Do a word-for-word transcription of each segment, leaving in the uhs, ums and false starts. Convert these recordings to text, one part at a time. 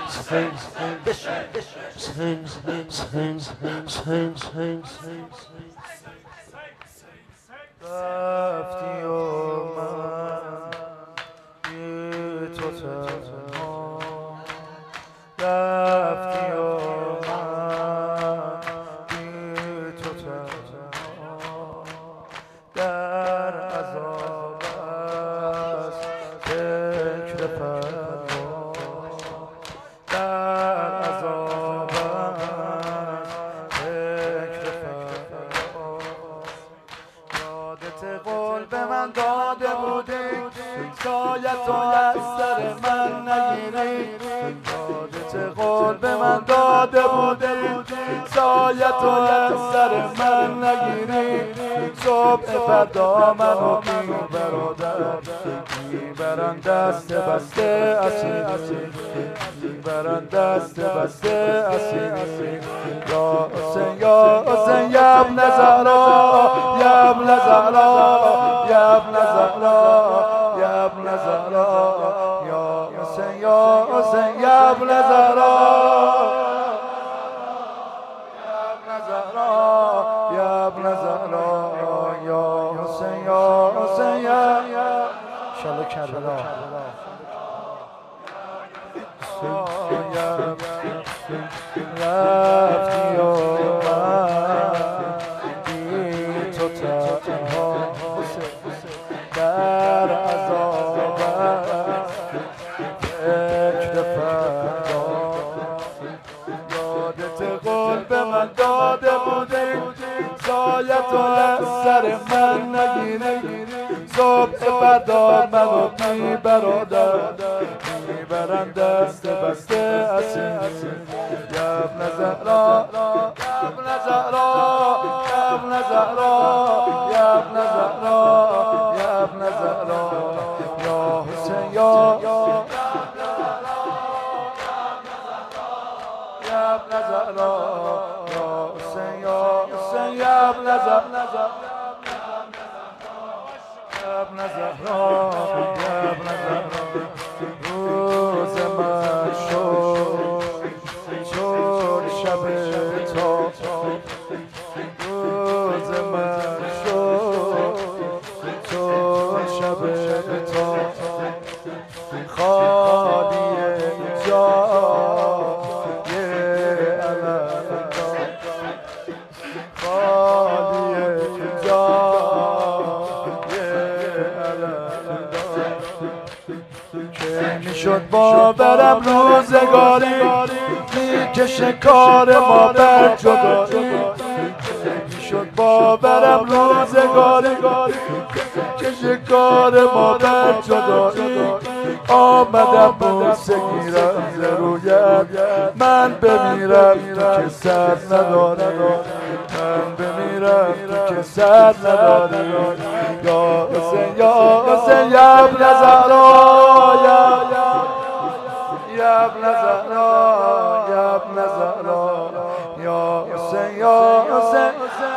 رفتی و من بی تو تنها رفتی و من بی تو تنها در عذاب است فکر فردا در عذاب است فکر فردا یادت قول به من داده بودی شاید تو از سر من نگیری یادت قول به من داده بودی شاید تو از سر من نگیری صبح فردا منو بی برادر میبرن دست بسته اسیر میبرن دست بسته اسیر یا حسین یا حسین یا ابن زهرا یا ابن زهرا یا ابن زهرا یا ابن زهرا یا حسین یا حسین یا ابن زهرا یا ابن زهرا یا حسین یا حسین یا انشاءالله کربلا رفتی و من بی تو تنها در عذاب فکر فردا یادت قول به من داده بودی شاید تو از سر من نگیری صبح فردا منو بی برادر میبرن دست بسته اسیر یا ابن زهرا یا ابن زهرا یا ابن زهرا یا ابن زهرا یا ابن زهرا یا حسین یا یا ابن زهرا یا حسین یا حسین یا ابن زهرا یا ابن زهرا یا ابن زهرا روز من شد شد شب تو روز من شد شد شب تو خالی جای علم خالی جای علم که میشد باورم روزگاری میکشه کار ما بر جدایی میشد باورم روزگاری میکشه کار ما بر جدایی آمدم بوسه گیرم ز رویت من بمیرم تو که سر نداری من بمیرم تو که سر نداری یا حسین یا حسین یا ابن زهرا یا ابن زهرا یا ابن زهرا یا حسین یا حسین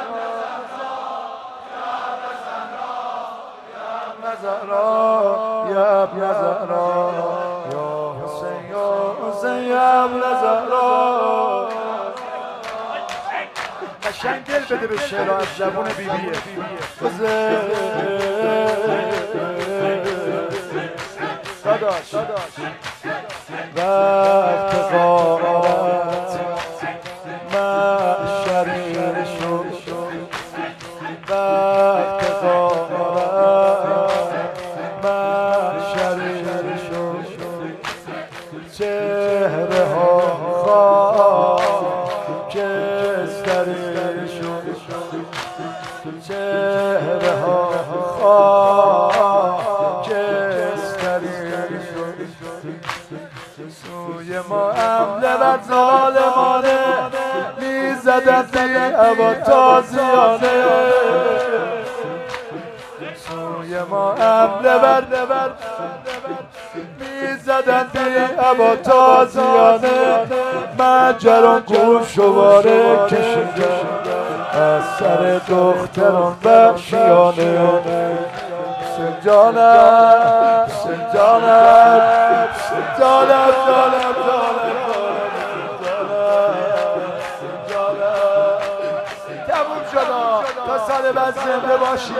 زهرا یا ابن زهرا یا حسین یا حسین یا ابن زهرا قشنگ دل بده به شعر از زبون بیبیه داداش وقت قامت محشری شد وقت قامت محشری شد چهره ها خاکستری شد چهره ها خاکستری شد سوی ما حمله بر ظالمانه میزدن توی هوا تازیانه سوی ما حمله بر میزدن توی هوا تازیانه مجران گوشواره کشیدن از سر دختران وحشیانه حسین جانم حسین جانم حسین جانم جانم جانم سال بعد زنده باشی.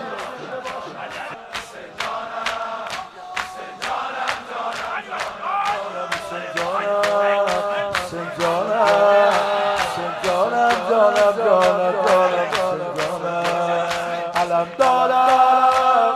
علم دارم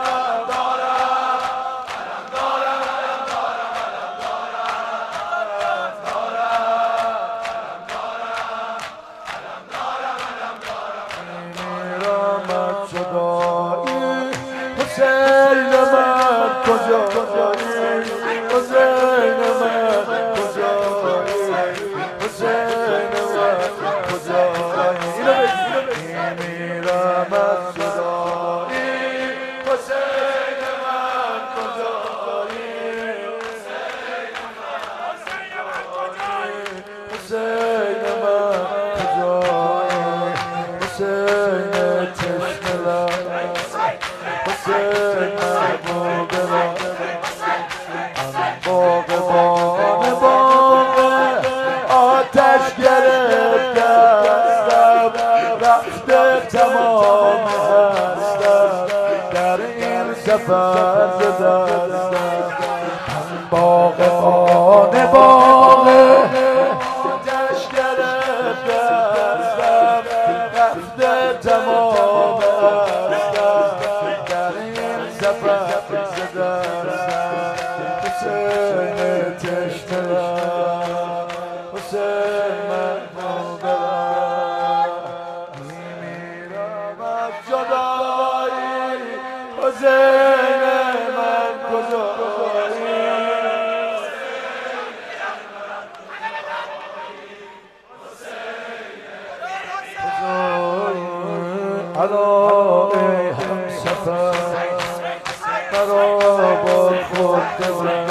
میمیرم از جدایی حسین من کجایی حسین من کجایی حسین من کجایی میمیرم از جدایی حسین من کجایی حسین من کجایی حسین چشم لب حسین محبوب من باغبان باغ آتش گرفت دستم رفته تمام هستم در این سفر ز دستم باغبان باغ آتش گرفت دستم رفته تمام هستم در این سفر ز دستم حسین چشم لب حسین محبوب من میمیرم از جدایی حسین من کجایی الا ای همسفر مرا با خود ببر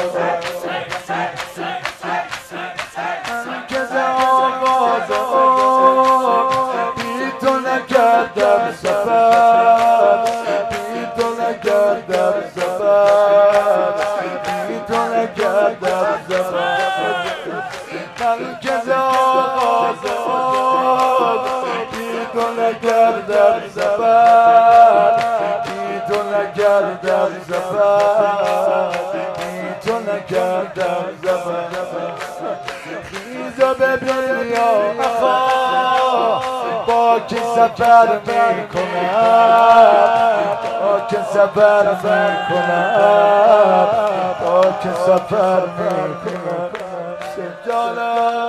من که ز آغاز عمر بی تو نکردم سفر بی تو نکردم سفر بی تو نکردم سفر من که ز آغاز عمر بی تو نکردم سفر بی تو نکردم سفر بی تو نکردم سفر خیزو ببین یا اخا با کی سفر میکنم با کی سفر میکنم با کی سفر میکنم سجاله